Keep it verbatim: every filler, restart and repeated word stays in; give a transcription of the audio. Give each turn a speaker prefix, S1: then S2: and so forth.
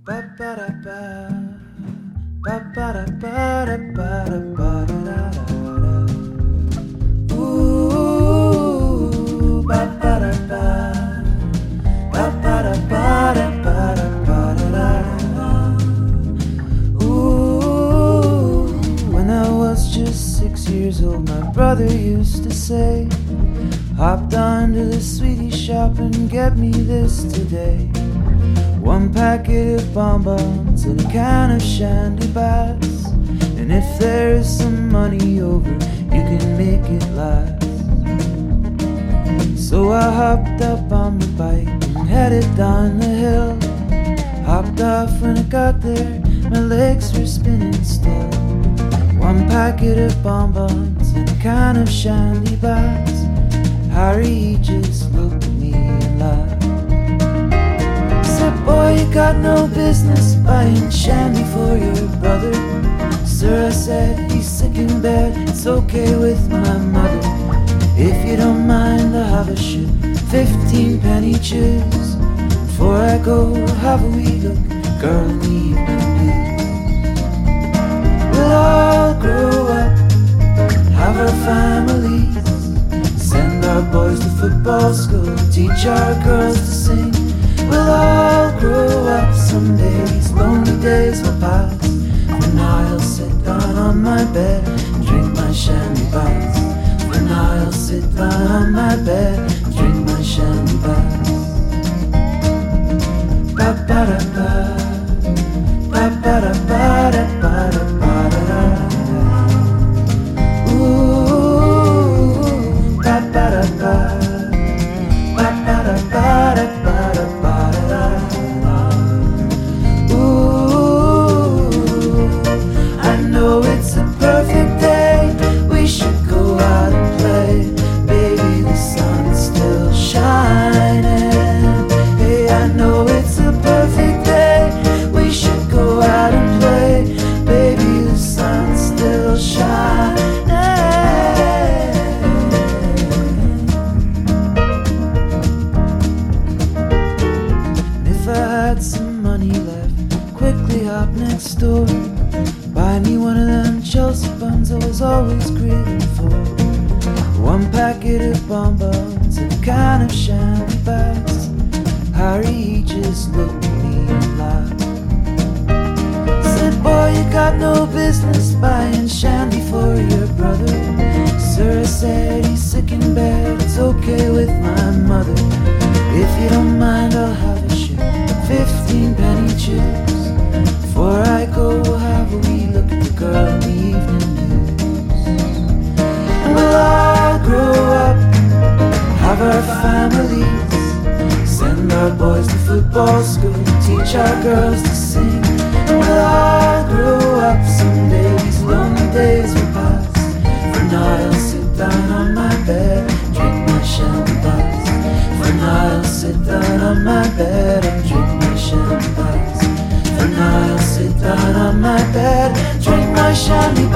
S1: Ba-ba-da-ba, ba-ba-da-ba-da-ba-da-ba-da-da-da-da. Ooh, ba-ba-da-ba, ba-ba-da-ba-da-ba-da-ba-da-da-da. Ooh, when I was just six years old, my brother used to say, hop down to the sweetie shop and get me this today. One packet of bonbons and a can of shandy bass, and if there is some money over, you can make it last. So I hopped up on my bike and headed down the hill. Hopped off when I got there, my legs were spinning still. One packet of bonbons and a can of shandy bass. Harry just looked at me and laughed. Boy, you got no business buying shandy for your brother. Sir, I said, he's sick in bed, it's okay with my mother. If you don't mind, I'll have a shoot, fifteen penny chews. Before I go, have a wee look, girl in the evening news. We'll all grow up, have our families, send our boys to football school, teach our girls to sing. We'll all grow up someday, these lonely days will pass. For now I'll sit down on my bed and drink my shandy bass. For now I'll sit down on my bed and drink my shandy bass. Ba-ba-da-ba, ba-ba-da-ba-da-ba-da-ba-da-da. Ooh, ba-ba-da-ba, ba-ba-da-ba-da-ba-da-ba. It's a perfect day, we should go out and play. Baby, the sun's still shining. Hey, I know it's a perfect day, we should go out and play. Baby, the sun's still shining. And if I had some money left, quickly hop next door, buy me one of them Chelsea buns I was always craving for. One packet of bonbons and a can of shandy bass. Harry just looked at me and laughed. Said, boy, you got no business buying shandy for your brother. Sir, I said, he's sick in bed, it's okay with my mother. If you don't mind, I'll have a shoot, fifteen penny chews. Before I go, have a wee look at the girl in the evening news. And we'll all grow up, have our families, send our boys to football school, teach our girls to sing. And we'll all grow up someday, these lonely days will pass. For now I'll sit down on my bed and drink my shandy bass. For now I'll sit down on my bed and drink my shandy bass. For now I'll sit down on my bed, drink my shandy